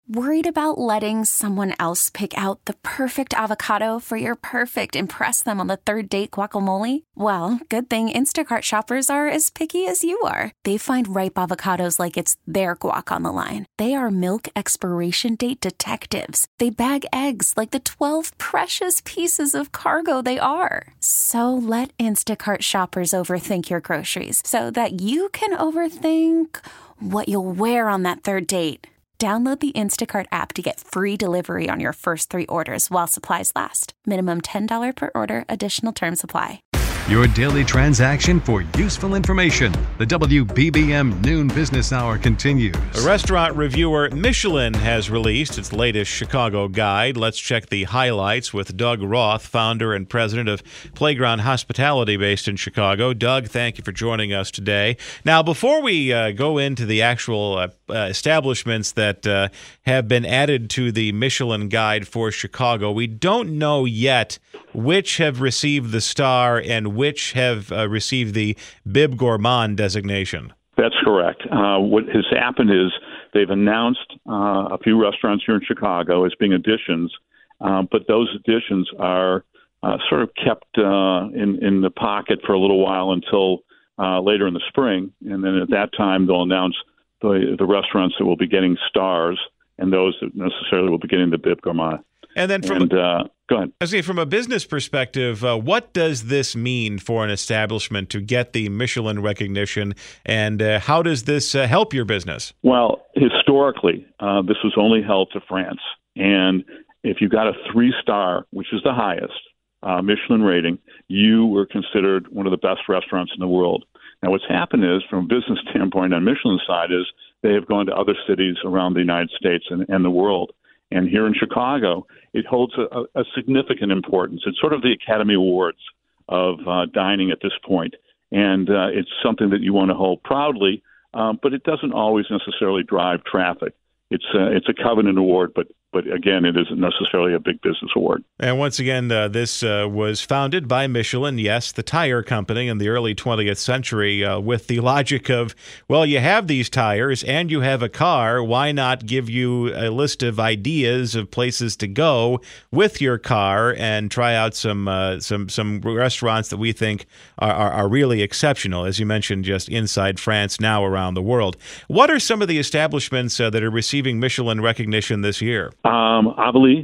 Worried about letting someone else pick out the perfect avocado for your perfect impress them on the third date guacamole? Well, good thing Instacart shoppers are as picky as you are. They find ripe avocados like it's their guac on the line. They are milk expiration date detectives. They bag eggs like the 12 precious pieces of cargo they are. So let Instacart shoppers overthink your groceries so that you can overthink what you'll wear on that third date. Download the Instacart app to get free delivery on your first 3 orders while supplies last. Minimum $10 per order. Additional terms apply. Your daily transaction for useful information. The WBBM Noon Business Hour continues. Restaurant reviewer Michelin has released its latest Chicago guide. Let's check the highlights with Doug Roth, founder and president of Playground Hospitality based in Chicago. Doug, thank you for joining us today. Now, before we go into the actual establishments that have been added to the Michelin guide for Chicago, we don't know yet which have received the star and which have received the Bib Gourmand designation. That's correct. What has happened is they've announced a few restaurants here in Chicago as being additions, but those additions are sort of kept in the pocket for a little while until later in the spring, and then at that time they'll announce the restaurants that will be getting stars and those that necessarily will be getting the Bib Gourmand. And then go ahead. I say, from a business perspective, what does this mean for an establishment to get the Michelin recognition, and how does this help your business? Well, historically, this was only held to France. And if you got a 3-star, which is the highest Michelin rating, you were considered one of the best restaurants in the world. Now, what's happened is, from a business standpoint on Michelin's side, is they have gone to other cities around the United States and the world. And here in Chicago, it holds a significant importance. It's sort of the Academy Awards of dining at this point. And it's something that you want to hold proudly, but it doesn't always necessarily drive traffic. It's a covenant award, but again, it isn't necessarily a big business award. And once again, this was founded by Michelin, yes, the tire company in the early 20th century, with the logic of, well, you have these tires and you have a car. Why not give you a list of ideas of places to go with your car and try out some restaurants that we think are really exceptional, as you mentioned, just inside France, now around the world. What are some of the establishments that are receiving Michelin recognition this year? Avali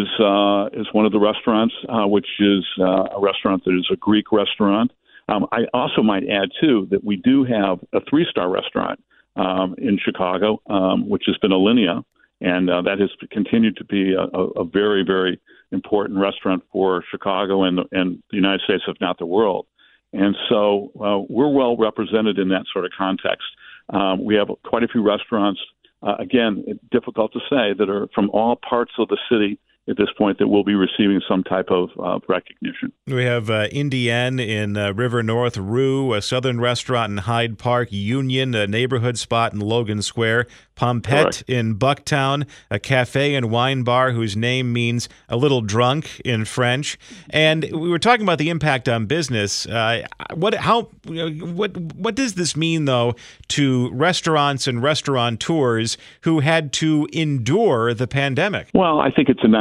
is one of the restaurants, which is a restaurant that is a Greek restaurant. I also might add, too, that we do have a 3-star restaurant in Chicago, which has been Alinea, and that has continued to be a very, very important restaurant for Chicago and the United States, if not the world. And so we're well represented in that sort of context. We have quite a few restaurants. Again, difficult to say, that are from all parts of the city at this point that will be receiving some type of recognition. We have Indienne in River North, Rue, a Southern restaurant in Hyde Park, Union, a neighborhood spot in Logan Square, Pompette in Bucktown, a cafe and wine bar whose name means a little drunk in French. And we were talking about the impact on business. What does this mean, though, to restaurants and restaurateurs who had to endure the pandemic? Well, I think it's a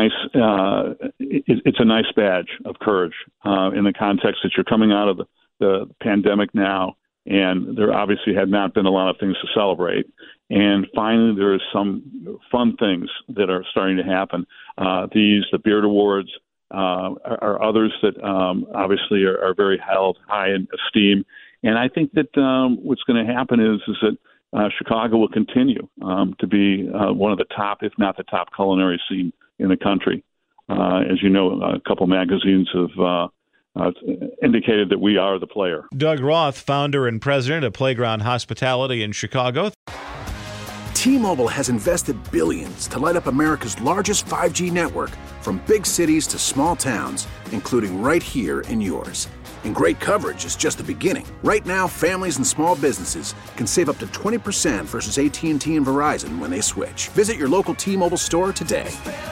nice badge of courage in the context that you're coming out of the pandemic now, and there obviously had not been a lot of things to celebrate. And finally, there is some fun things that are starting to happen. The Beard Awards are others that obviously are very held high in esteem. And I think that what's going to happen is that Chicago will continue to be one of the top, if not the top, culinary scene in the country. As you know, a couple magazines have indicated that we are the player. Doug Roth, founder and president of Playground Hospitality in Chicago. T-Mobile has invested billions to light up America's largest 5G network, from big cities to small towns, including right here in yours. And great coverage is just the beginning. Right now, families and small businesses can save up to 20% versus AT&T and Verizon when they switch. Visit your local T-Mobile store today.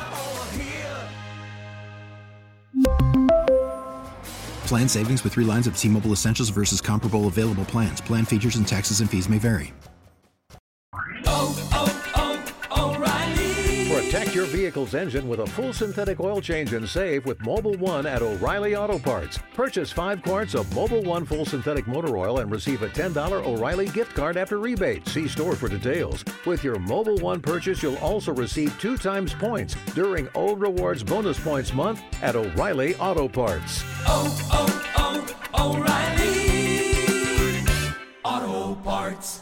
Plan savings with 3 lines of T-Mobile Essentials versus comparable available plans. Plan features and taxes and fees may vary. Protect your vehicle's engine with a full synthetic oil change and save with Mobil 1 at O'Reilly Auto Parts. Purchase 5 quarts of Mobil 1 full synthetic motor oil and receive a $10 O'Reilly gift card after rebate. See store for details. With your Mobil 1 purchase, you'll also receive 2 times points during O Rewards Bonus Points Month at O'Reilly Auto Parts. O'Reilly Auto Parts.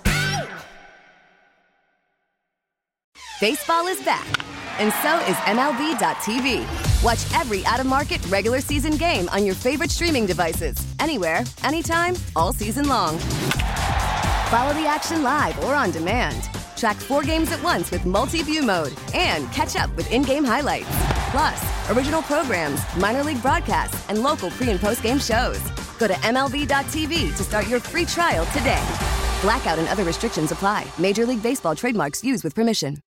Baseball is back, and so is MLB.tv. Watch every out-of-market regular season game on your favorite streaming devices, anywhere, anytime, all season long. Follow the action live or on demand. Track 4 games at once with multi-view mode and catch up with in-game highlights. Plus, original programs, minor league broadcasts, and local pre- and post-game shows. Go to MLB.tv to start your free trial today. Blackout and other restrictions apply. Major League Baseball trademarks used with permission.